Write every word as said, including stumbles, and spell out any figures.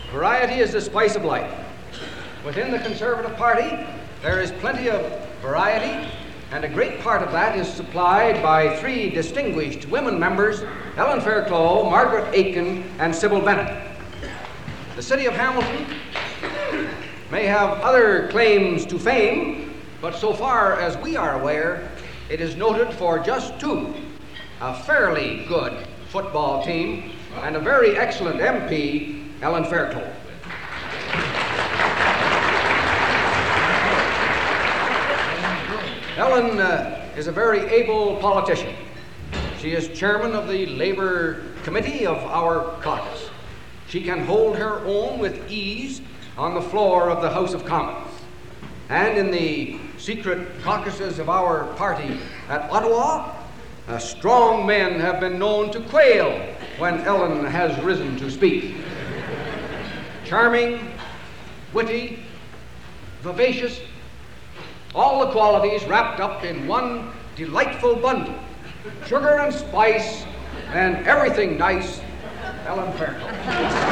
Variety is the spice of life. Within the Conservative Party, there is plenty of variety, and a great part of that is supplied by three distinguished women members, Ellen Fairclough, Margaret Aitken, and Sybil Bennett. The city of Hamilton may have other claims to fame, but so far as we are aware, it is noted for just two, a fairly good football team and a very excellent M P, Ellen Fairclough. Ellen uh, is a very able politician. She is chairman of the Labor Committee of our caucus. She can hold her own with ease on the floor of the House of Commons. And in the secret caucuses of our party at Ottawa, uh, strong men have been known to quail when Ellen has risen to speak. Charming, witty, vivacious, all the qualities wrapped up in one delightful bundle. Sugar and spice and everything nice, Ellen Fairclough.